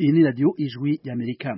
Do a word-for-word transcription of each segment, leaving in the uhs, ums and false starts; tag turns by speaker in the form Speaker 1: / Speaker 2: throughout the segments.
Speaker 1: Iyi ni radio Ijwi y'Amerika.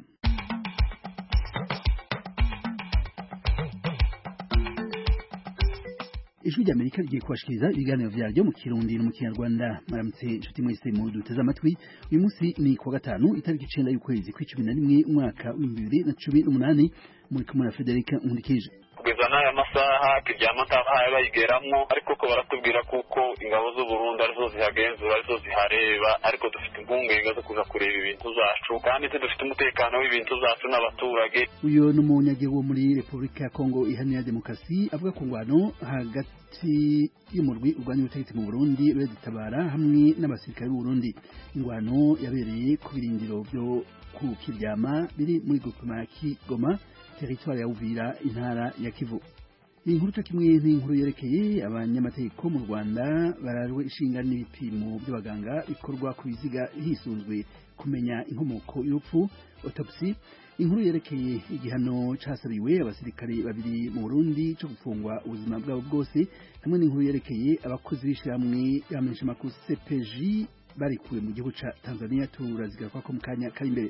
Speaker 1: Ijwi ry'Amerika rigiye kubashikiriza ibiganiro vyaryo mu Kirundi no mu Kinyarwanda. Maramutse inshuti mwese mu duteze amatwi. Uyu munsi ni kuwa gatanu itariki icenda y'ukwezi kw'icumi na rimwe umwaka w'ibihumbi bibiri na cumi n'umunani. Muri kumwe na Federica Nkundikije.
Speaker 2: Kugeza n'aya masaha turyama atabaye bayigeramwo, ariko ko baratubwira kuko ingabo z'u Burundi arizo zihagenzura, arizo zihareba, ariko dufite impungenge zo kuza kureba ibintu zacu kandi dufite umutekano w'ibintu zacu n'abaturage.
Speaker 1: Uyo ni umunyagihugu wo muri Republika ya Kongo Iharanira Demokarasi avuga ku ngwano hagati y'umurwi urwanya ubutegetsi mu Burundi Reditabara hamwe n'abasirikare b'u Burundi. Ingwano yabereye ku birindiro byo ku Kiryama biri muri groupement ya Kigoma, territoire ya Uvira, intara ya Kivu. Inkuru cyo kimwe n'inkuru yerekeye abanyamategeko mu Rwanda bararwe ishinga n'ibipimo by'abaganga bikorwa ku biziga hisunzwe kumenya inkomoko y'urupfu, autopsy. Inkuru yerekeye igihano casabiwe abasirikare babiri mu Burundi cyo gufungwa ubuzima bwabo bwose, hamwe n'inkuru yerekeye abakozi b'ishiramwe y'amenyesha makuru C P J barikuwe mu gihugu ca Tanzania. Turazigara ko mu kanya kari imbere.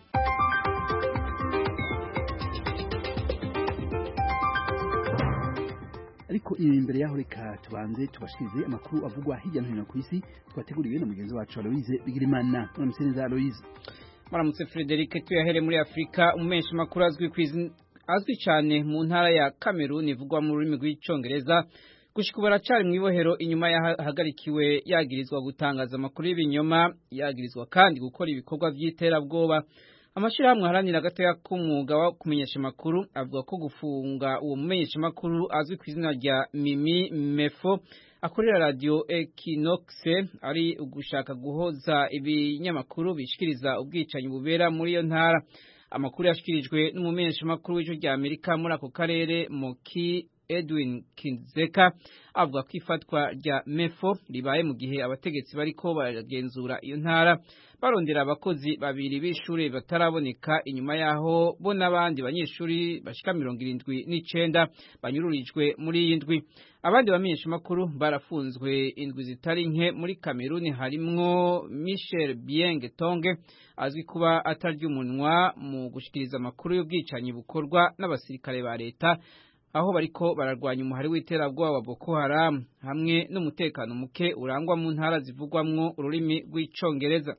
Speaker 1: Ariko imbere yaho reka tubanze tubashirize amakuru avugwa hirya no hino ku isi twateguriwe na mugenzi wacu Aloise Bigirimana. Muramutse neza Aloise.
Speaker 3: Muramutse Frederic. Tuyahere muri Afrika. Umumenshi makuru azwi kwizina azwi cyane mu ntara ya Cameroon ivugwa mu rurimi rw'icongereza gushika baracari mu ibohero inyuma yahagarikiwe yagirizwa gutangaza amakuru y'ibinyoma, yagirizwa kandi gukora ibikorwa by'iterabwoba. Amashirahamwe haranira gataya k'umwuga wa kumenyesha makuru avuga ko gufunga uwo mumenyesha makuru azwi ku izina rya Mimi Mefo akorera radio Equinox ari ugushaka guhoza ibinyamakuru bishikiriza ubwicanyi bubera muri iyo ntara. Amakuru yashikirijwe n'umumenyesha makuru w'icyo rya Amerika muri ako karere Moki Edwin Kinzeka avuga ko ifatwa rya Mefo ribaye mu gihe abategetsi bariko baragenzura iyo ntara barondera abakozi babiri b'ishure bataraboneka inyuma yaho bo n'abandi banyeshuri bashika mirongo irindwi n'icenda banyururijwe muri iyi ndwi. Abandi bamenyesha makuru barafunzwe indwi zitari nke muri Cameroon, harimwo Michel Bieng Tonge azwi kuba atarya umunwa mu gushikiriza amakuru y'ubwicanyi bukorwa n'abasirikare ba leta aho bariko bararwanya umuhari w'iterabwoba wa Boko Haram hamwe n'umutekano muke urangwa mu ntara zivugwamwo ururimi rw'icongereza.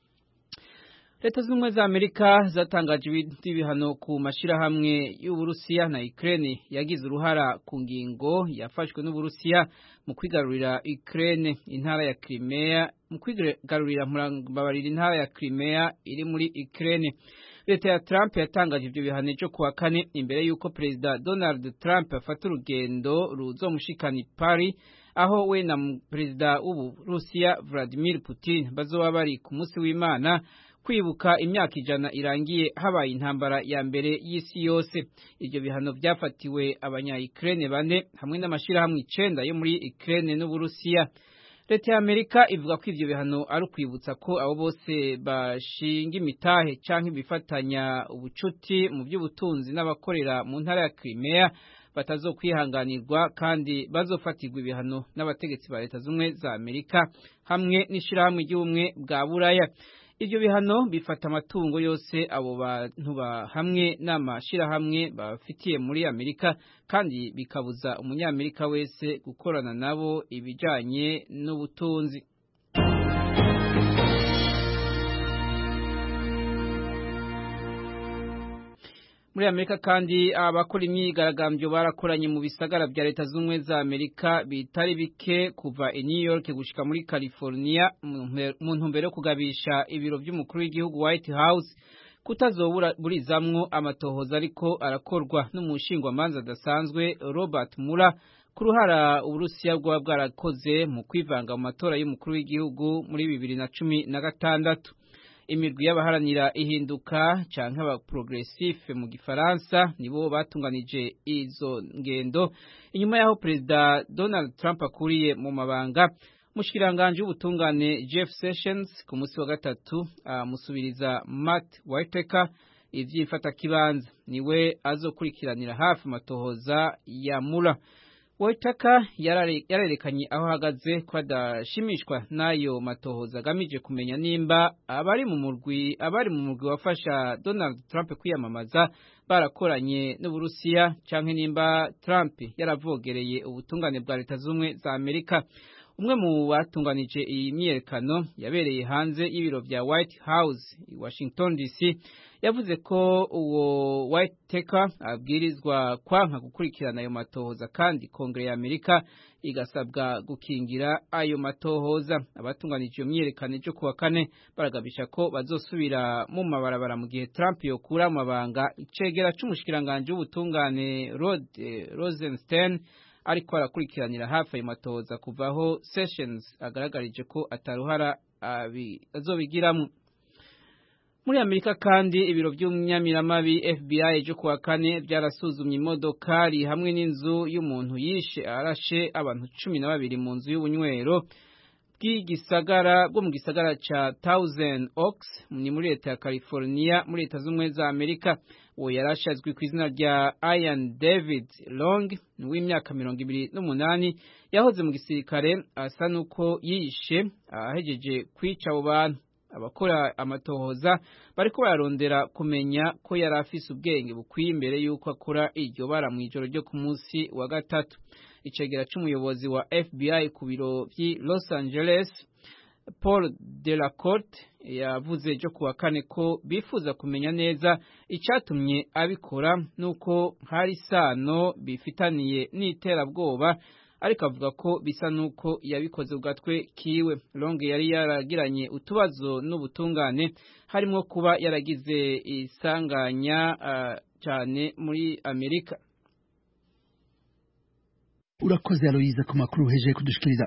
Speaker 3: Leta z'ubumwe za Amerika zatangaje ibindi bihano ku mashirahamwe y'Uburusiya na Ukraine yagize uruhara ku ngingo yafashwe n'Uburusiya mu kwigarurira Ukraine intara ya Crimea mu kwigarurira murambabarira intara ya Crimea iri muri Ukraine. Leta ya Trump yatangaje ibyo bihano cyo kuwa kane imbere yuko Perezida Donald Trump afata urugendo ruzomushikana Paris, aho we na Perezida w'Uburusiya Vladimir Putin bazoba bari ku munsi w'Imana kwibuka imyaka ijana irangiye habaye intambara ya mbere y'isi yose. Ibyo bihano byafatiwe abanya-Ukraine bane hamwe n'amashirahamwe icenda yo muri Ukraine n'Uburusiya. Leta ya Amerika ivuga ko ivyo bihano ari ukwibutsa ko abo bose bashinga imitahe canke bifatanya ubucuti mu by'ubutunzi n'abakorera mu ntara ya Crimea batazokwihanganirwa kandi bazofatirwa ibihano n'abategetsi ba Leta z'umwe za Amerika hamwe n'ishirahamwe ry'ubumwe bwa Buraya. Ivyo bihano bifata amatungo yose abo bantu ba hamwe n'amashirahamwe bafitiye muri Amerika kandi bikabuza umunyamerika wese gukorana nabo ibijanye n'ubutunzi. Muri Amerika kandi abakora imyigaragambyo barakoranye mu bisagara bya Leta z'umwe za Amerika bitari bike kuva i New York gushika muri California mu ntumbero yo kugabisha ibiro by'umukuru w'igihugu White House kutazobura burizamwo amatohoza ariko arakorwa n'umushingwamanza adasanzwe Robert Mueller ku ruhara Uburusiya bwa bwarakoze mu kwivanga mu matora y'umukuru w'igihugu muri bibiri na cumi na gatandatu. Imirwi y'abaharanira ihinduka canke aba progressif mu gifaransa nibo batunganije izo ngendo inyuma yaho Perezida Donald Trump akuriye mu mabanga. Mushikiranganje w'ubutungane Jeff Sessions ku munsi wa gatatu amusubiriza Matt Whitaker ivyifata kibanza niwe azokurikiranira hafi matohoza ya Mueller. Waitaka yarerekanye aho hagaze ko adashimishwa n'ayo matohoza agamije kumenya nimba abari mu murwi abari mu murwi wafasha Donald Trump kwiyamamaza barakoranye n'Uburusiya canke nimba Trump yaravogereye ubutungane bwa Leta z'Ubumwe za Amerika. Umwe mu batunganije iyi myerekano yabereye hanze y'ibiro vya White House i Washington D C yavuze ko uwo Whitaker abwirizwa kwanka gukurikirana ayo matohoza kandi Kongere ya Amerika igasabwa gukingira ayo matohoza. Abatunganije iyo myerekano cyo kuwa kane baragabisha ko bazosubira mu mabarabara mu gihe Trump yokura mu mabanga icegera c'umushikiranganje w'ubutungane Rod eh, Rosenstein ariko arakurikiranira hafi ayo matohoza kuvaho Sessions agaragarije ko ataruhara azobigiramo. Muri Amerika kandi ibiro by'umunyamiramabi F B I ejo kuwa kane byarasuzumye imodokari hamwe n'inzu y'umuntu yishe arashe abantu cumi na babiri mu nzu y'ubunywero bw'igisagara bwo mu gisagara ca Thousand Oaks ni muri leta ya California muri leta z'Ubumwe za Amerika. Uwo yarashazwe ku izina rya Ian David Long w'imyaka mirongo ibiri n'umunani yahoze mu gisirikare asa nuko yishe ahejeje kwica abo bantu. Abakora amatohoza bariko bararondera kumenya ko yari afise ubwenge bukwiye imbere yuko akora iryo bara mu ijoro ryo ku munsi wa gatatu. Icegera c'umuyobozi wa F B I ku biro vy'i Los Angeles Paul Delacote yavuze ejo kuwa kane ko bifuza kumenya neza icatumye abikora nuko hari sano bifitaniye n'iterabwoba, ariko avuga ko bisa nuko yabikoze ugatwe kiwe. Long yari yaragiranye utubazo n'ubutungane harimo kuba yaragize isanganya uh, cyane muri Amerika.
Speaker 1: Urakoze Aloyiza ku makuru heje kudushikiriza.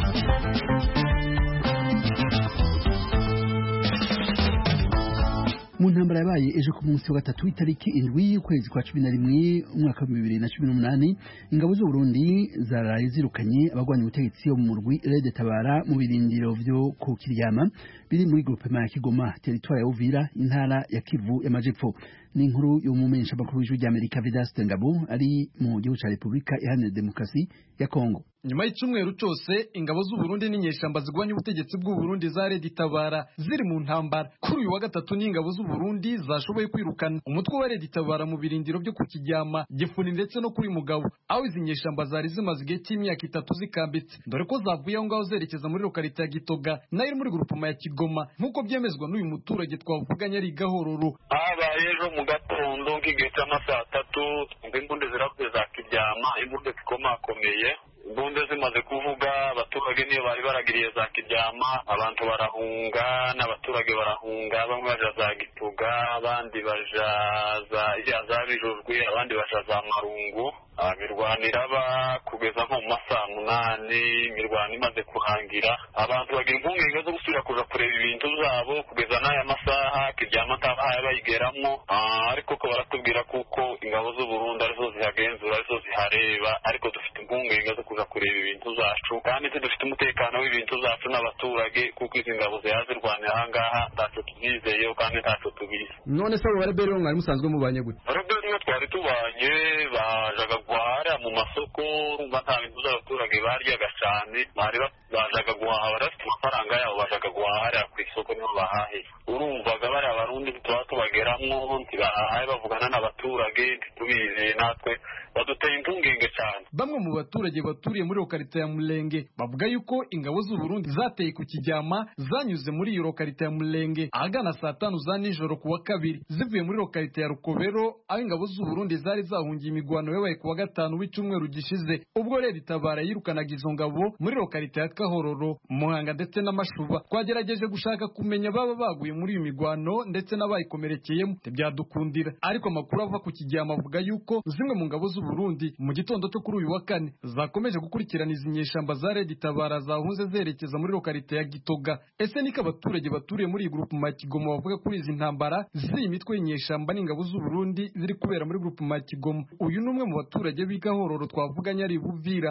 Speaker 1: Mu ntambara yabaye ejo ku munsi wa gatatu itariki indwi y'ukwezi kwa cumi na rimwe umwaka wa bibiri na cumi n'umunani ingabo z'u Burundi zaraye zirukanye abagwanya ubutegetsi bo mu murwi Red Tabara mu birindiro vyo ku Kiryama biri muri groupement ya Kigoma territoire ya Uvira intara ya Kivu y'Amajepfo. Ni inkuru y'umumenyesha makuru w'ijwi ry'Amerika Vedaste Ngabo ari mu gihugu ca Republika Iharanira Demokarasi ya Kongo.
Speaker 4: Nyuma y'icumweru cose ingabo z'u Burundi n'inyeshamba zigwanya ubutegetsi bw'u Burundi za Red Tabara ziri mu ntambara, kuri uyu wa gatatu n'ingabo z'u Burundi zashoboye kwirukana umutwe wa Red Tabara mu birindiro byo ku Kiryama, Gifuni ndetse no kuri Mugabo, aho izi nyeshamba zari zimaze igihe cy'imyaka itatu zikambitse, dore ko zavuye aho ngaho zerekeza muri lokalite ya Gitoga nayo iri muri groupement ya Kigoma nk'uko byemezwa n'uyu muturage twavuganye ari Gahororo.
Speaker 2: Abaye ejo mu gatondo nk'igihe cy'amasaha atatu imbunde ziravuye za Kiryama, imbunde zikomakomeye, imbunde zimaze kuvuga abaturage niyo bari baragiriye za Kiryama, abantu barahunga n'abaturage barahunga, bamwe baja za Gituga abandi baja za za Bijojwe abandi baja za Marungu. Imirwanira ba kugeza nko mu masaha munani imirwano imaze kurangira, abantu bagira impungenge zo gusubira kuja kureba ibintu zabo kugeza n'aya masaha Kiryama atabahaye bayigeramo, ariko ko baratubwira kuko ingabo z'u Burundi arizo zihagenzura arizo zihareba, ariko dufite impungenge zo kuja kureba ibintu zacu kandi dufite umutekano w'ibintu zacu n'abaturage kuko izi ngabo zihazirwanira aha ngaha ntaco tuzizeyeho kandi ntaco tubizi.
Speaker 4: None se abo barebere mwari musanzwe mubanye gute?
Speaker 2: Barebere twari tubanye bajaga guhahira mu masoko, urumva nta bintu z'abaturage baryaga cyane, bari bajaga guhaha barafite amafaranga yabo bajaga guhahira ku isoko niho bahahira. Urumvaga bari abarundi tuba tubageramwo ntibahaye bavugana n'abaturage ntitubize natwe baduteye impungenge cyane.
Speaker 4: Bamwe mu baturage baturiye muri lokalite ya Mulenge bavuga yuko ingabo z'u Burundi zateye ku Kiryama zanyuze muri iyo lokalite ya Mulenge ahagana saa tanu za nijoro kuwa kabiri zivuye muri lokalite ya Rukobero, aho ingabo z'u Burundi zari zahungiye imigwano yabaye kuwa gatanu w'icumweru gishize, ubwo Red Tabara yirukanaga izo ngabo muri lokalite ya Kahororo, Muhanga ndetse n'Amashuba. Twagerageje gushaka kumenya baba baguye muri iyo migwano ndetse n'abayikomerekeyemo ntibyadukundira, ariko amakuru ava ku Kiryama avuga yuko zimwe mu ngabo z'u Burundi mu gitondo cyo kuri uyu wa kane zakomeje gukurikirana izi nyeshamba za Red Tabara zahunze zerekeza muri lokalite ya Gitoga. Ese niko abaturage baturiye muri groupement ya Kigoma bavuga kuri izi ntambara ziri imitwe y'inyeshamba n'ingabo z'u Burundi ziri kubera muri groupement ya Kigoma? Uyu numwe mu baturage b'Igahororo twavuganye ari Buvira.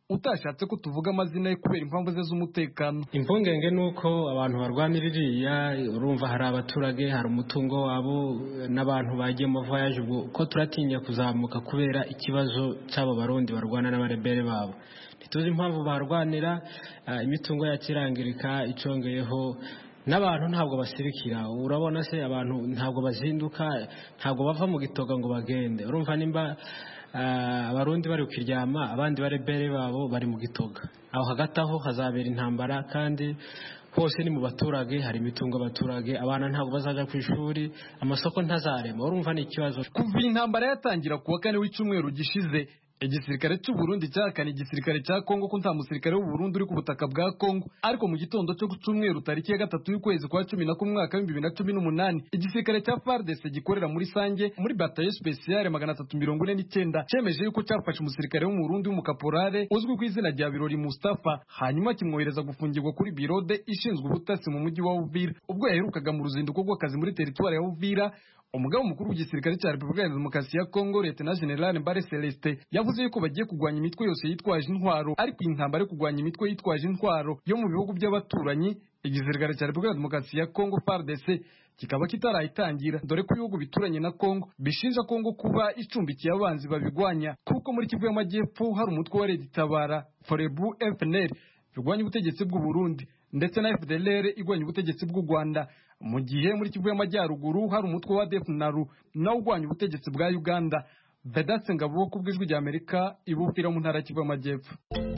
Speaker 4: utashatse ko tuvuga amazina ye kubera impamvu ze z'umutekano.
Speaker 5: Impungenge nuko abantu barwanira iriya, urumva hari abaturage, hari umutungo wabo n'abantu bagiye mu voyage, ubwo ko turatinya kuzamuka kubera ikibazo cy'abo barundi barwana n'abarebere babo. Ntituzi impamvu barwanira, uh, imitungo yakirangirika icongeyeho, n'abantu ntabwo basirikira. Urabona se abantu ntabwo bazinduka, ntabwo bava mu gitoga ngo bagende. Urumva nimba abarundi bari kukiryama, abandi barebere babo bari mu gitoga, aho hagati aho hazabera intambara, kandi hose ni mu baturage, hari imitungo abaturage, abana ntabwo bazaja ku ishuri, amasoko ntazarema. Urumva ni ikibazo.
Speaker 4: Kuva intambara yatangira kuwa kane w'icumweru gishize, igisirikare cy'u Burundi cyakana igisirikare cya Kongo ko nta musirikare w'u Burundi uri ku butaka bwa Kongo. Ariko mu gitondo cyo gucumweru tariki ya gatatu y'ukwezi kwa cumi na kumwe mwaka w'ibihumbi bibiri na cumi n'umunani, igisirikare cya F A R D C gikorera muri Sange muri bataille spéciale magana atatu mirongo ine n'icyenda cyemeje yuko cyafashe umusirikare w'u Burundi w'umukaporale uzwi ku izina rya Birori Mustafa, hanyuma kimwohereza gufungirwa kuri birode ishinzwe ubutasi mu mujyi wa Uvira. Ubwo yaherukaga mu ruzinduko rw'akazi muri teritwari ya Uvira, umugabo mukuru w'igisirikare cya Repubulika ya Demokarasi ya Kongo Lieutenant General Mbare Celestin yavuze yuko bagiye kugwanya imitwe yose yitwaje intwaro, ariko intambara yo kugwanya imitwe yitwaje intwaro yo mu bihugu by'abaturanyi igisirikare cya Repubulika ya Demokarasi ya Kongo F A R D C kikaba kitarayitangira, dore ko ibihugu bituranye na Kongo bishinja Kongo kuba icumbikiye abanzi babigwanya, kuko muri Kivu y'Amajyepfo hari umutwe wa Red Tabara Forebu F N L urwanya ubutegetsi bw'u Burundi ndetse na F D L R igwanya ubutegetsi bw'u Rwanda, mu gihe muri Kivu y'Amajyaruguru hari umutwe wa D F N A R U nawo ugwanya ubutegetsi bwa Uganda. Vedatse Ngabo ku bw'ijwi rya Amerika ibufira mu ntara Kivu y'Amajyepfo.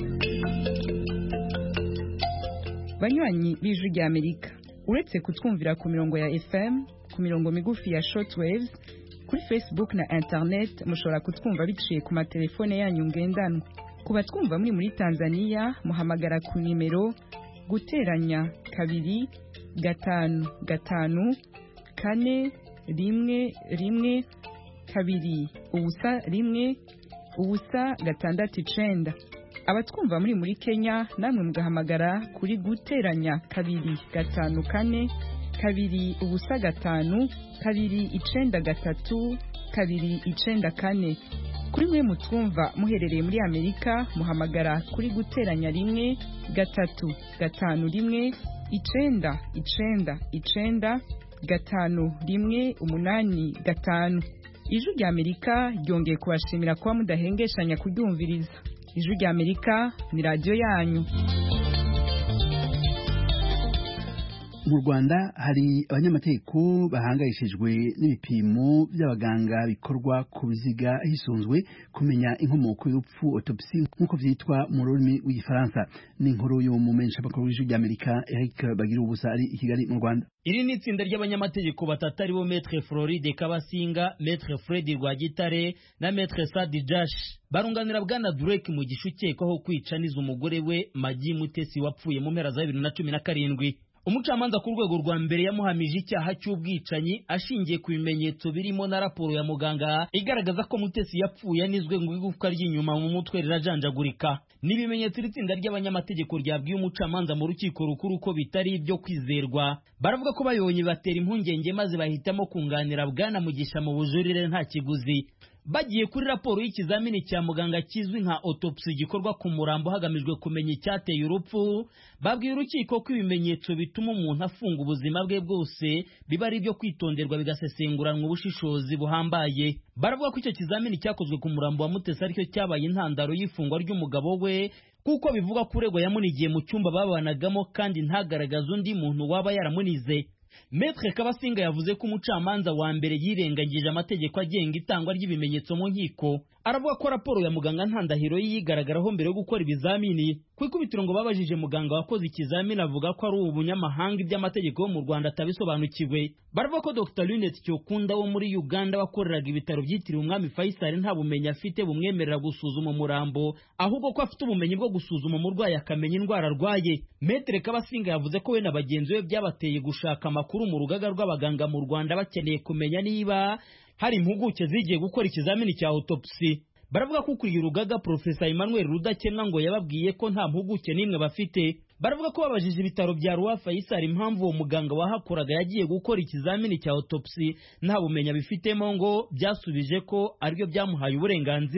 Speaker 6: Banywanyi b'ijwi rya Amerika, uretse kutwumvira ku mirongo ya F M, ku mirongo migufi ya shortwaves, kuri Facebook na internet mushobora kutwumva biciye ku matelefone yanyu ngendanwa. Kuba twumva muri muri Tanzania muhamagara ku nimero guteranya kabiri gatanu gatanu kane rimwe rimwe kabiri ubusa rimwe ubusa gatandatu icenda. Abatwumva muri muri Kenya namwe mugahamagara kuri guteranya kabiri gatanu kane kabiri ubusa gatanu kabiri icenda gatatu kabiri icenda kane. Kuri mwe mutwumva muherereye muri Amerika muhamagara kuri guteranya rimwe gatatu gatanu rimwe icenda icenda icenda gatanu rimwe umunani gatanu. Ijwi rya Amerika ryongeye kubashimira kuba mudahengeshanya kuryumviriza. Ijwi rya Amerika ni radio yanyu.
Speaker 1: Mu Rwanda hari abanyamategeko bahangayishijwe n'ibipimo by'abaganga bikorwa ku biziga hisunzwe kumenya inkomoko y'urupfu autopsy nk'uko vyitwa mu rurimi rw'igifaransa. Ni inkuru yo mu mensha bakuru w'ijwi rya Amerika Eric Bagira ubusa ari i Kigali mu Rwanda.
Speaker 7: Iri ni itsinda ry'abanyamategeko batatu aribo Maître Floride Kabasinga, Maître Fred Rwagitare na Maître Sadi Jash barunganira bwana Drake mu gishukekwaho kwicaniza umugore we Magi Mutesi wapfuye mu mpera za bibiri na cumi na karindwi. Umucamanza ku rwego rwa mbere yamuhamije icyaha cy'ubwicanyi ashingiye ku bimenyetso birimo na raporo ya muganga igaragaza ko Mutesi yapfuye anizwe ngo igufwa ry'inyuma mu mutwe rirajanjagurika. N'ibimenyetso itsinda ry'abanyamategeko ryabwiye umucamanza mu rukiko rukuru ko bitari ibyo kwizerwa. Baravuga ko bayonye batera impungenge maze bahitamo kunganira bwana Mugisha mu bujurire nta kiguzi. Bagiye kuri raporo y'ikizamini cya muganga kizwi nka autopsy gikorwa ku murambo hagamijwe kumenya icyateye urupfu, babwiye urukiko ko ibimenyetso bituma umuntu afunga ubuzima bwe bwose biba ari ibyo kwitonderwa bigasesenguranwa ubushishozi buhambaye. Baravuga ko icyo kizamini cyakozwe ku murambo wa Mutesi aricyo cyabaye intandaro y'ifungwa ry'umugabo we, kuko bivuga ko uregwa yamunigiye mu cyumba babanagamo kandi ntagaragaza undi muntu waba yaramunize. Maître Kabasinga yavuze ko umucamanza wa mbere yirengagije amategeko agenga itangwa ry'ibimenyetso mu nkiko. Aravuga ko raporo ya muganga ntandahiro yigaragaraho mbere yo gukora ibizamini. Ku ikubitiro ngo babajije muganga wakoze ikizamini avuga ko ari ubunyamahanga iby'amategeko yo mu Rwanda atabisobanukiwe. Baravuga ko Doctor Lunette Cyokunda wo muri Uganda wakoreraga ibitaro byitiriwe Umwami Faisal nta bumenyi afite bumwemerera gusuzuma umurambo, ahubwo ko afite ubumenyi bwo gusuzuma umurwayi akamenya indwara arwaye. Maître Kabasinga yavuze ko we na bagenzi be byabateye gushaka amakuru mu rugaga rw'abaganga mu Rwanda bakeneye kumenya niba hari impuguke zigiye gukora ikizamini cya autopsy. Baravuga ko ukuriye urugaga Professor Emmanuel Rudakemwa ngo yababwiye ko nta mpuguke n'imwe bafite. Baravuga ko babajije ibitaro bya Roi Faisal impamvu uwo muganga wahakoraga yagiye gukora ikizamini cya autopsy nta bumenya bifitemo, ngo byasubije ko aribyo byamuhaye uburenganzira.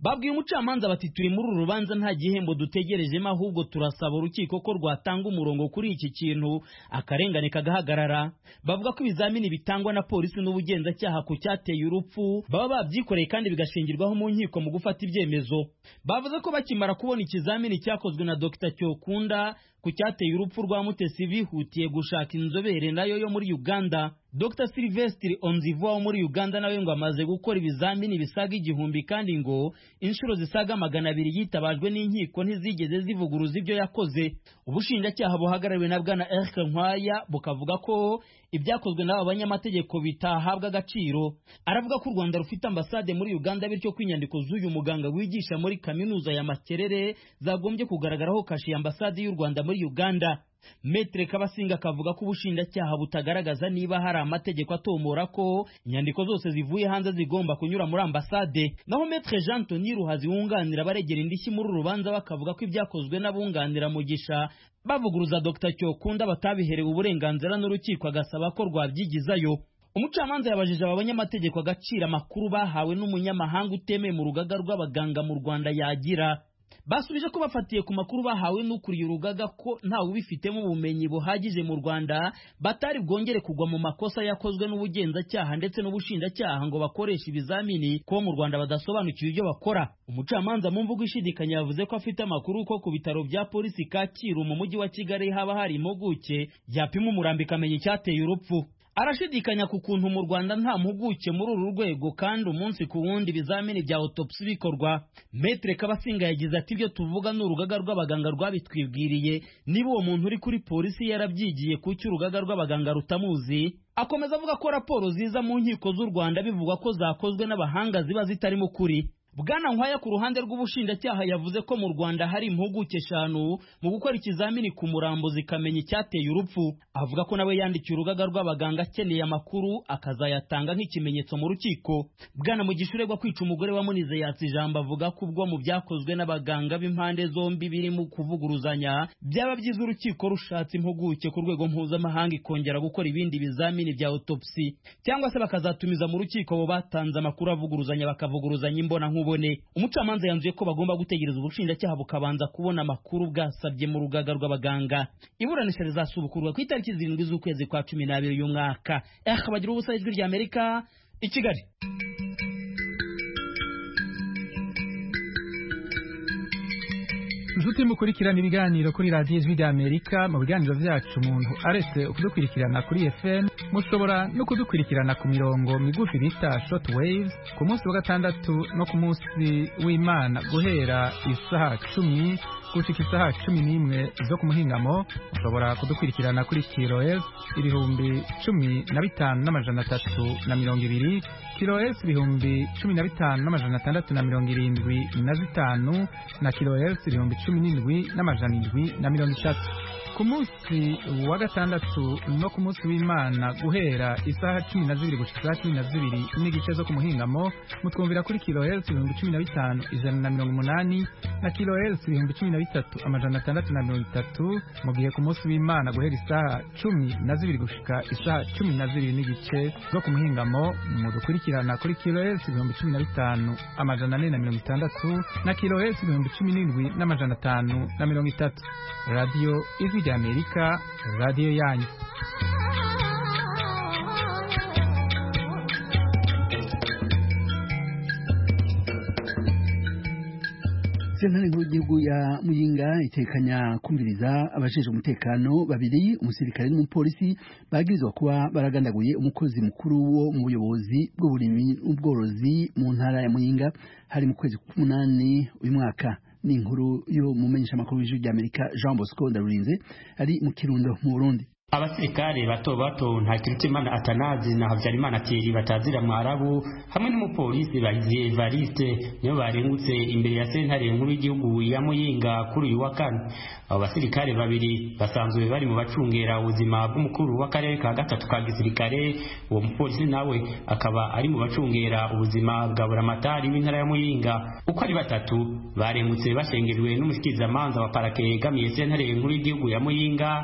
Speaker 7: babwiye umucamanza bati turi muri uru rubanza nta gihembo dutegerejemo ahubwo turasaba urukiko ko rwatanga umurongo kuri iki kintu akarengane kagahagarara. Bavuga ko ibizamini bitangwa na polisi n'ubugenzacyaha ku cyateye urupfu baba babyikoreye kandi bigashingirwaho mu nkiko mu gufata ibyemezo. Bavuze ko bakimara kubona ikizamini cyakozwe na Dr Cyokunda ku cyateye urupfu rwa Mutesi bihutiye gushaka inzobere nayo yo muri Uganda. Dr Sylvestre Onzivo wo muri Uganda nawe ngo amaze gukora ibizamini bisaga igihumbi kandi ngo inshuro zisaga magana abiri yitabajwe n'inkiko ntizigeze zivuguruza ibyo yakoze. Ubushinjacyaha buhagarariwe na bwana Eric Nkwaya bukavuga ko ibyakozwe n'aba banyamategeko bitahabwa agaciro. Aravuga ko u Rwanda rufite ambasade muri Uganda bityo ko inyandiko z'uyu muganga wigisha muri kaminuza ya Makerere zagombye kugaragaraho kashi ya ambasade y'u Rwanda muri Uganda. Metre Kabasinga kavuga ko ubushinjacyaha butagaragaza niba hari amategeko atomora ko inyandiko zose zivuye hanze zigomba kunyura muri ambasade. Naho Metre Jean Tony Ruhazi wunganira baregera indishyi muri urubanza bakavuga ko ibyakozwe n'abunganira Mugisha bavuguruza Dr Cyokunda batabiherewe uburenganzira n'urukiko agasaba ko rwabyigizayo. Umucamanza yabajije aba banyamategeko agaciro amakuru bahawe n'umunyamahanga utemeye mu rugaga rw'abaganga mu Rwanda yagira. Basubije ko bafatiye ku makuru bahawe n'ukuriye urugaga ko ntawe ubifitemo ubumenyi buhagije mu Rwanda batari bwongere kugwa mu makosa yakozwe n'ubugenzacyaha ndetse n'ubushinjacyaha ngo bakoresha ibizamini ko mu Rwanda badasobanukiwe ibyo bakora. Umucamanza mu mvugo ishidikanya yavuze ko afite amakuru ko ku bitaro bya polisi Kacyiru mu mujyi wa Kigali haba hari impuguke yapima umurambi ikamenya icyateye urupfu. Arashidikanya ku kuntu mu Rwanda nta mpuguke muri uru rwego kandi umunsi ku wundi ibizamini bya autopsy bikorwa. Metre Kabasinga yagize ati ibyo tuvuga n'urugaga rw'abaganga rwabitwibwiriye niba uwo muntu uri kuri polisi yarabyigiye kuki urugaga rw'abaganga rutamuzi. Akomeza avuga ko raporo ziza mu nkiko z'u Rwanda bivugwa ko zakozwe n'abahanga ziba zitarimo ukuri. Bwana Nkwaya ku ruhande rw'ubushinjacyaha yavuze ko mu Rwanda hari impuguke eshanu mu gukora ikizamini ku murambo zikamenya icyateye urupfu. Avuga ko nawe yandikiye urugaga rw'abaganga akeneye amakuru akazayatanga nk'ikimenyetso mu rukiko. Bwana Mugisha uregwa kwica umugore wa Munize yatse ijambo avuga ko ubwo mu byakozwe n'abaganga b'impande zombi birimo kuvuguruzanya byaba byiza urukiko rushatse impuguke ku rwego mpuzamahanga ikongera gukora ibindi bizamini bya autopsy cyangwa se bakazatumiza mu rukiko abo batanze amakuru avuguruzanya bakavuguruzanya imbona ubone. Umucamanza yanzuye ko bagomba gutegereza ubushinjacyaha bukabanza kubona amakuru bwasabye mu rugaga rw'abaganga. Iburanisha rizasubukurwa ku itariki zirindwi z'ukwezi kwa cumi n'abiri uyu mwaka. Eh bagira ubusa ijwi rya Amerika i Kigali.
Speaker 8: Njuti mukurikirana ibiganiro kuri radio Ijwi rya Amerika. Mu biganiro byacu umuntu aretse ukudukurikirana kuri F M mushobora no kudukurikirana ku mirongo migufi bita short waves ku munsi wa gatandatu no ku munsi w'Imana guhera isaha cumi gushika isaha cumi n'imwe zo ku muhingamo. Mushobora kudukurikirana kuri kilohertz ibihumbi cumi na bitanu n'amajana atatu na mirongo ibiri, kilohertz ibihumbi cumi na bitanu n'amajana atandatu na mirongo irindwi na zitanu na kilohertz ibihumbi cumi n'indwi n'amajana indwi na mirongo itatu. Ku munsi wa gatandatu no ku munsi w'Imana guhera isaha cumi na zibiri gushika isaha cumi na zibiri n'igice zo ku muhingamo mutwumvira kuri kilohertz ibihumbi cumi na bitanu ijana na mirongo umunani na kilohertz ibihumbi cumi na bitatu amajana atandatu na mirongo itatu, mu gihe ku munsi w'Imana guhera isaha cumi na zibiri gushika isaha cumi na zibiri n'igice zo ku muhingamo mudukurikirana kuri kilohertz ibihumbi cumi na bitanu amajana ane na mirongo itandatu na kilohertz ibihumbi cumi n'indwi n'amajana atanu na mirongo itatu. Radio Ijwi rya Amerika, radio yanyu.
Speaker 1: Sentare nkuru y'igihugu ya Muyinga itekanya kumviriza abajejwe umutekano babiri, umusirikare n'umupolisi bagirizwa kuba baragandaguye umukozi mukuru wo mu buyobozi bw'uburimyi n'ubworozi mu ntara ya Muyinga hari mu kwezi k'umunani uyu mwaka. Ni inkuru yo mumenyesha makuru y'Ijwi rya Amerika Jean Bosco Ndarurinze ari mu Kirundo mu Burundi.
Speaker 9: Abasirikare bato bato Ntakirutimana Atanazi na Habyarimana Thierry batazira Mwarabu hamwe n'umupolisi bahize Evariste niyo barengutse imbere ya sentare nkuru y'igihugu ya Muyinga kuri uyu wa kane. Abo basirikare babiri basanzwe bari mu bacungera ubuzima bw'umukuru w'akarere ka gatatu ka gisirikare. Uwo mupolisi nawe akaba ari mu bacungera ubuzima bwa buramatari w'intara ya Muyinga. Uko ari batatu barengutse bashengerwe n'umushikirizamanza wa parake gamiye sentare nkuru y'igihugu ya Muyinga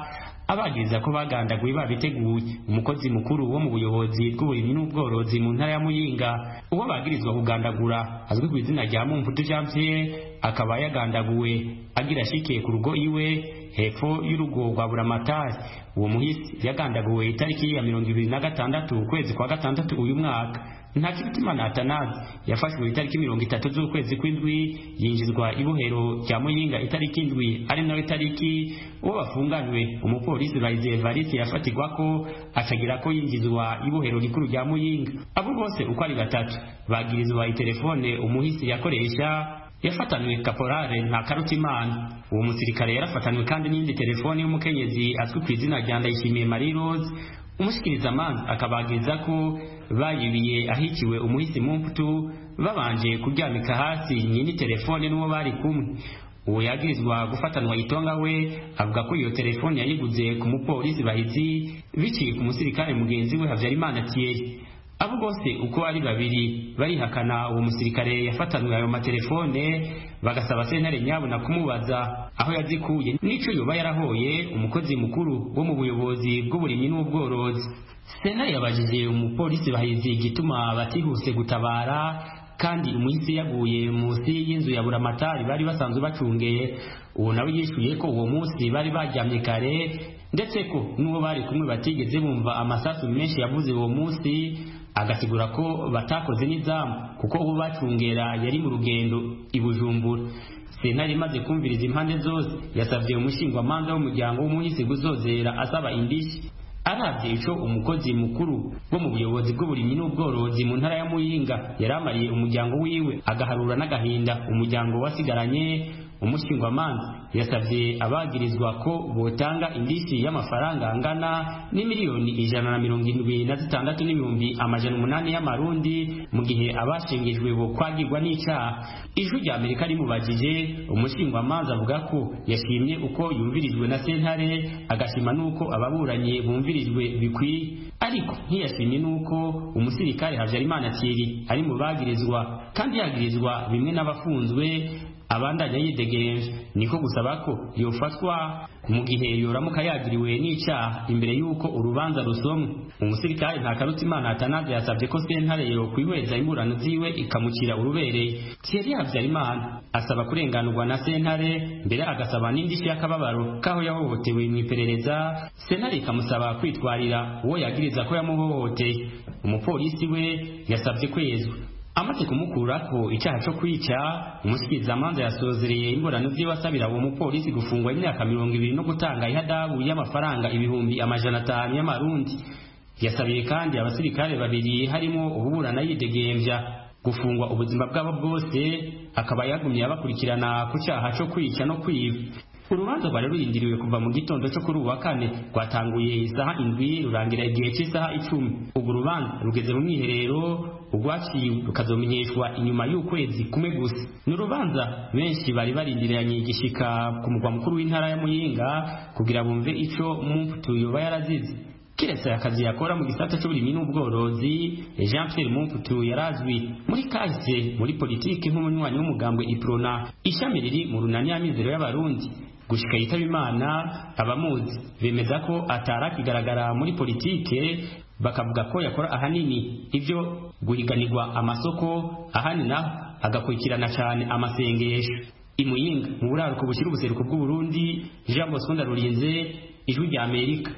Speaker 9: abagiriza ko bagandaguye babiteguye. Umukozi mukuru wo mu buyobozi bw'uburimyi n'ubworozi mu ntara ya Muyinga uwo bagirizwa kugandagura azwi ku izina rya Mumputu Jean Pierre akaba yagandaguwe agira ashikiye ku rugo iwe hepfo y'urugo rwa Buramatari. Uwo muhisi yagandaguwe itariki ya mirongo ibiri na gatandatu ukwezi kwa gatandatu uyu mwaka. Ntakirutimana Atanazi yafashwe itariki mirongo itatu z'ukwezi kw'indwi yinjizwa ibohero rya Muyinga itariki indwi ari nawe itariki uwo bafunganywe umupolisi Bayize Evariste yafatirwa ko acagira ko yinjizwa ibohero rikuru rya Muyinga. Abo bose uko ari batatu bagirizwa itelefone umuhisi yakoresha yafatanwe Kaporale Ntakarutimana. Uwo musirikare yarafatanwe kandi n'indi telefone y'umukenyezi azwi ku izina rya Ndayishimiye Marie Rose. Umushikiriza manzi akabagiriza ko bayibiye ahiciwe umuhisi Mumputu babanje kuryamika hasi nyini telefone n'uwo bari kumwe. Uwo yagirizwa gufatanwa Itonga we avuga ko iyo telefone yayiguze ku mupolisi Bahizi biciye ku musirikare mugenzi we Havyarimana Thierry. Abo bose uko ari babiri barihakana uwo musirikare yafatanwe ayo matelefone bagasaba sentare nyabuna kumubaza aho yazikuye n'ico yoba yarahoye umukozi mukuru wo mu buyobozi bw'uburimyi n'ubworozi. Sentare yabajije umupolisi Bahizi igituma batihuse gutabara kandi umuhisi yaguye munsi y'inzu ya Buramatari bari basanzwe bacungeye. Uwo nawe yishuye ko uwo munsi bari baryamye kare ndetse ko n'uwo bari kumwe batigeze bumva amasasu menshi yavuze uwo munsi, agasigura ko batakoze n'izamu kuko uwo bacungera yari mu rugendo i Bujumbura. Sentare imaze kumviriza impande zose yasabye umushingwamanza w'umuryango w'umuhisi guzozera asaba indishi. Aravye ico umukozi mukuru wo mu buyobozi bw'uburimyi n'ubworozi mu ntara ya Muyinga yaramariye umuryango wiwe agaharura n'agahinda umuryango wasigaranye, umushingwamanza yasavye abagirizwa ko botanga indishyi y'amafaranga angana n'imiliyoni ijana na mirongo indwi na zitandatu n'ibihumbi amajana umunani y'amarundi mu gihe abashengejwe bo kwagirwa n'icaha. Ijwi rya Amerika rimubajije, umushingwamanza avuga ko yashimye uko yumvirijwe na sentare agashima n'uko ababuranye bumvirijwe bikwiye, ariko ntiyashimye n'uko umusirikare Havyarimana Thierry ari mu bagirizwa kandi yagirizwa bimwe n'abafunzwe abandanya yidegenje. Niko gusaba ko yofatwa mu gihe yoramuka yagiriwe n'icaha imbere y'uko urubanza rusomwa. Umusirikare Ntakarutimana Atanazi yasabye ko sentare yo kwihweza imburano ziwe ikamucira urubereye. Thierry Havyarimana asaba kurenganurwa na sentare, mbere agasaba n'indishyi y'akababaro kaho yahohotewe mu iperereza. Sentare ikamusaba kwitwarira uwo yagiriza ko yamuhohoteye. Umupolisi we yasabye kwezwa. Amaze kumukurako icyaha cyo kwica, umushikirizamanza yasozereye imburano ziwe asabira uwo mupolisi gufungwa imyaka mirongo ibiri no gutanga ihadabu y'amafaranga ibihumbi amajana atanu y'amarundi. Yasabiye kandi abasirikare babiri harimo ububurana yidegemvya gufungwa ubuzima bwabo bwose, akaba yagumye abakurikirana ku cyaha cyo kwica no kwiba. Urubanza rwari rurindiriwe kuva mu gitondo cyo kuri uwa kane, rwatanguye isaha indwi rurangira igihe cy'isaha icumi. Ubwo rubanza rugeze mu mwiherero, urwaciwe rukazomenyeshwa inyuma y'ukwezi kumwe gusa. Ni urubanza benshi bari barindiranye igishika ku mugwa mukuru w'intara ya Muyinga kugira bumve ico Mumputu yoba yarazize. Kiretse akazi yakora mu gisata cy'uburimyi n'ubworozi, Jean Pierre Mumputu yarazwi muri kahise muri politiki nk'umunywanyi w'umugambwe Iprona, ishami riri mu runani y'amizero y'abarundi. Gushika yitaba Imana, abamuzi bemeza ko atarakigaragara muri politike, bakavuga ko yakora ahanini ibyo guhiganirwa amasoko, ahani naho agakurikirana cyane amasengesho. Imuyinga mu buraruko bushyira ubuseruko bw'Uburundi, Jean Bosco Ndarurinze, Ijwi rya Amerika.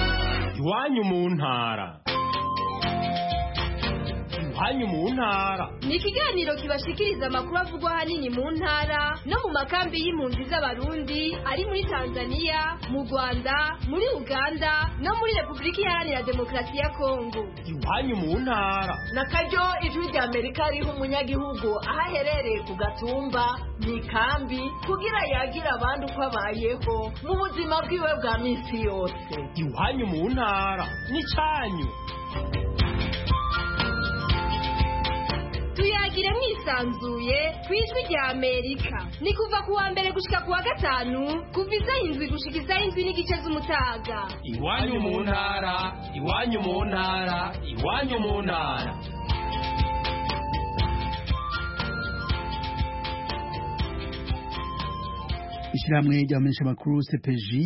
Speaker 10: Iwanyu mu ntara. Iwanyu mu ntara
Speaker 11: ni ikiganiro kibashikiriza amakuru avugwa ahanini mu ntara no mu makambi y'impunzi z'abarundi ari muri Tanzania, mu Rwanda, muri Uganda no muri Repubulika Iharanira Demokarasi ya Kongo.
Speaker 10: Iwanyu mu ntara
Speaker 12: na karyo Ijwi rya Amerika riha umunyagihugu aho aherereye ku gatumba mu ikambi kugira yagira abandi uko abayeho mu buzima bwiwe bwa minsi yose.
Speaker 10: Iwanyu mu ntara ni cyanyu.
Speaker 11: Tuyagire mwisanzuye ku Ijwi rya Amerika. Ni kuva ku wa mbere gushika ku wa gatanu kuva isaha indwi gushika isaha indwi n'igice z'umutaga.
Speaker 10: Iwanyu mu ntara, iwanyu mu ntara, iwanyu mu ntara.
Speaker 1: Ishyirahamwe ry'abamenyesha makuru C P J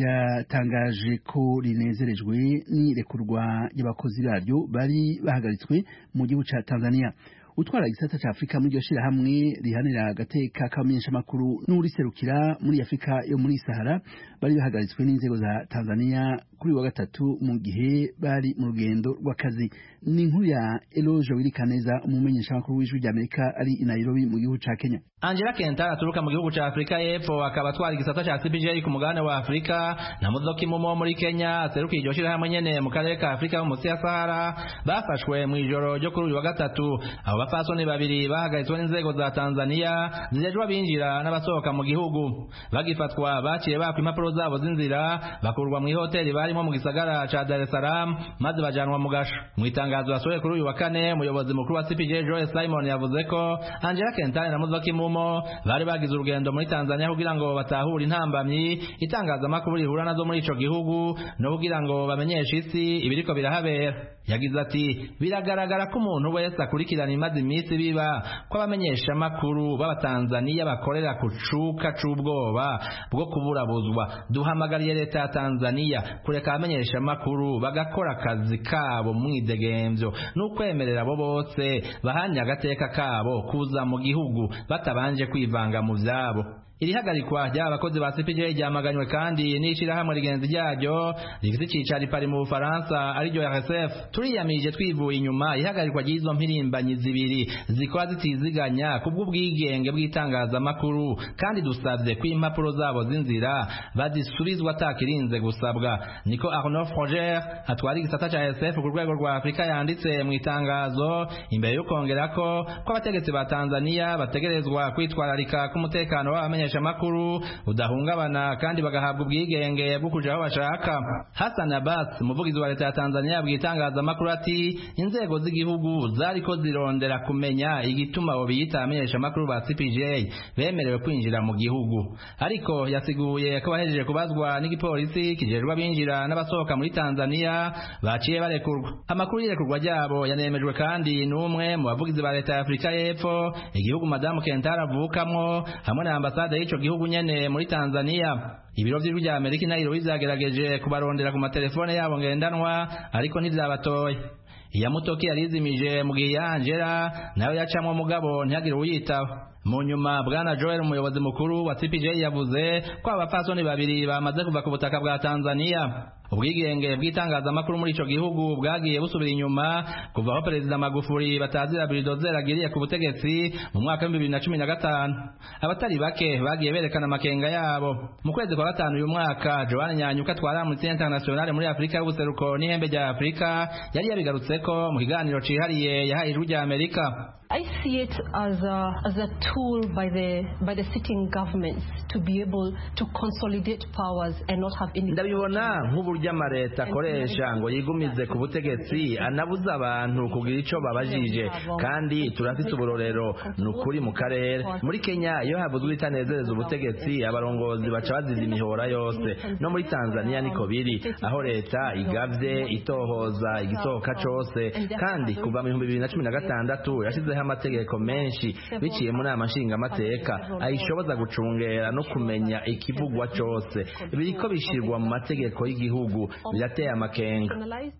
Speaker 1: yatangaje ko rinezerejwe n'irekurwa ry'abakozi baryo bari bahagaritswe mu gihugu ca Tanzania. Utwara igisata ca Afrika muri iryo shirahamwe rihanira agateka k'abamenyesha makuru n'uriserukira muri Afrika yo muri Sahara bari bahagaritswe n'inzego za Tanzania kuri wa gatatu mu gihe bari mu rugendo rw'akazi. Ni inkuru ya Eloge Wilikaneza, umumenyesha makuru w'ijwi ry'Amerika ari i Nairobi mu gihugu ca Kenya.
Speaker 13: Angela Kenta aturuka mu gihugu ca Afrika y'Epfo akaba atwara igisata ca C P J ku mugabane wa Afrika na Muzoki Mumo muri Kenya aserukiye iryo shirahamwe nyene mu karere ka Afrika yo munsi ya Sahara bafashwe mu ijoro ryo kuri uyu wa gatatu. Abo bafasoni babiri bahagaritswe n'inzego za Tanzania zijejwe abinjira n'abasohoka mu gihugu. Bagifatwa baciye bakwa impapuro zabo z'inzira bakurwa mu hoteli barimo mu gisagara ca Dar es Salaam maze bajanwa mu gasho. Mu itangazo yasohoye kuri uyu wa kane umuyobozi mukuru wa C P J Joe Simon yavuze ko Angela Kenta na Muzoki Mumo bari bagize urugendo muri Tanzania kugira ngo batahure intambamyi itangazamakuru rihura nazo muri ico gihugu no kugira ngo bamenyeshe isi ibiriko birahabera. Yagize ati biragaragara ko umuntu wese akurikirana imaze iminsi biba ko abamenyesha amakuru b'abatanzania bakorera kucuka c'ubwoba bwo kuburabuzwa. Duhamagariye leta ya Tanzania kureka abamenyesha amakuru bagakora akazi kabo mu mwidegemvyo n'ukwemerera abo bose bahanye agateka kabo kuza mu gihugu batabanje kwivanga mu vyabo. Iri hagarikwa ry'abakozi ba C P J ryamaganywe kandi n'ishirahamwe rigenzi ryaryo rifite icicaro i Paris mu Bufaransa ari ryo R S F. Turiyamije twivuye inyuma ihagarikwa ry'izo mpirimbanyi zibiri zikora zitiziganya kubw'ubwigenge bw'itangazamakuru kandi dusabye ko impapuro zabo z'inzira badisubizwa atakirinze gusabwa. Niko Arnaud Froger atwara igisata ca R S F ku rwego rwa Afrika yanditse mu itangazo imbere yo kongera ko ko abategetsi ba Tanzania bategerezwa kwitwararika ku mutekano w'abamenye makuru udahungabana kandi bagahabwa ubwigenge bwo kuja aho bashaka. Hassan Abbas umuvugizi wa leta ya Tanzania bwitangaza makuru ati inzego z'igihugu zariko zirondera kumenya igituma abo biyita amenyesha makuru ba C P J bemerewe kwinjira mu gihugu, ariko yasiguye ko bahejeje kubazwa n'igipolisi kijejwe abinjira n'abasohoka muri Tanzania baciye barekurwa. Amakuru y'irekurwa ryabo yanemejwe kandi n'umwe mu bavugizi ba leta ya Afrika y'Epfo igihugu Madame Kenta avukamwo hamwe na ambasade y'ico gihugu nyene muri Tanzania. Ibiro vy'ijwi rya Amerika Nairobi vyagerageje kubarondera ku matelefone yabo ngendanwa ariko ntivyabatoye. Iyamutoki yarizimije mu gihe ya Angela nawe yacamwe mugabo ntihagire uyitaba. Mu nyuma bwana Joel umuyobozi mukuru wa C P J yavuze ko abafasoni babiri bamaze kuva ku butaka bwa Tanzania. Ubwigenge bw'itangazamakuru muri ico gihugu bwagiye busubira inyuma kuva aho Perezida Magufuli batazira bulldozer agiriye ku butegetsi mu mwaka wa bibiri na cumi na gatanu. Abatari bake bagiye berekana amakenga yabo. Mu kwezi kwa gatanu uyu mwaka Joan Nyanyuka atwara Amnesty International muri Afrika y'ubuseruko n'ihembe rya Afrika yari yabigarutseko mu kiganiro cihariye yahaye ijwi rya Amerika.
Speaker 14: I see it as a, as a tool by the by the sitting governments to be able to consolidate powers and not have any.
Speaker 13: Ndabibona nk'uburyo amareta akoresha ngo yigumize ku butegetsi anabuza abantu kugira ico babajije, kandi turafite uburorero n'ukuri mu karere. Muri Kenya iyo havuzwe itanezereza ubutegetsi abarongozi baca baziza imihora yose, no muri Tanzania niko biri aho leta igavye itohoza igisohoka cose, kandi kuva mu bihumbi bibiri na cumi na gatandatu yashize amategeko menshi biciye muri amashinga amateka ayishoboza gucungera no kumenya ikivugwa cose biriko bishirwa mu mategeko y'igihugu birateye amakenga.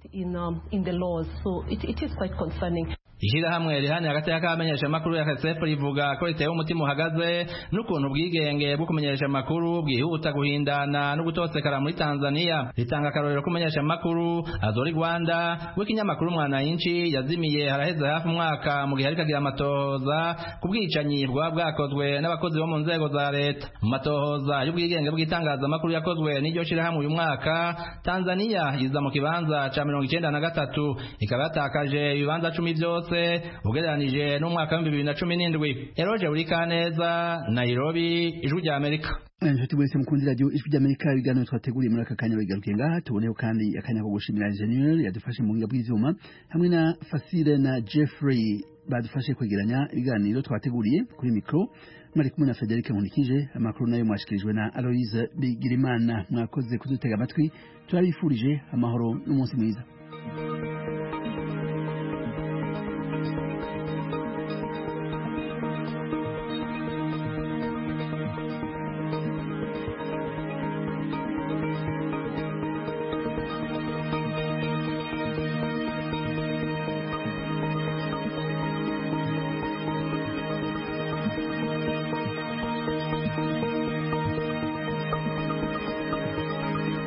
Speaker 13: Ishirahamwe rihani hagati y'akamenyesha makuru ya R S F rivuga ko ritewe umutima uhagaze n'ukuntu ubwigenge bwo kumenyesha makuru bwihuta guhindana no gutosekara muri Tanzania. Ritanga akarorero kumenyesha makuru Azori Rwanda w'ikinyamakuru Mwananchi yazimiye haraheze hafi umwaka mu gihe ariko agira amatohoza kubwicanyi bwa bwakozwe n'abakozi bo mu nzego za leta. Mu matohoza y'ubwigenge bw'itangaza makuru yakozwe n'iryo shirahamwe uyu mwaka Tanzania yiza mu kibanza ca mirongo icenda na gatatu ikaba yatakaje ibibanza cumi vyose ugereranije n'umwaka wa bibiri na cumi n'indwi. Eroje Urikaneza, Nairobi, ijwi rya Amerika.
Speaker 1: Inshuti mwese mukundi radio ijwi rya Amerika, ibiganiro twateguriye muri aka kanya bigarukiye ngaha. Tuboneho kandi akanya ko gushimira Engineer yadufashe mu ngiga bw'ivyuma hamwe na Fasile na Jeffrey badufashe kwegeranya ibiganiro twateguriye. Kuri micro mari kumwe na Frederic Munikije, amakuru nayo mwashikirijwe na Aloise Bigirimana. Mwakoze kudutega amatwi, turabifurije amahoro n'umunsi mwiza.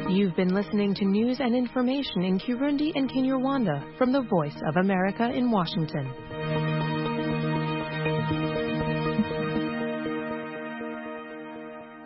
Speaker 15: You've been listening to news and information in Kirundi and Kinyarwanda from the Voice of America in Washington.